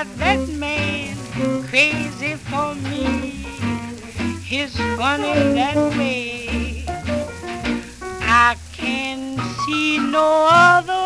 got that man crazy for me. He's funny that way. I can see no other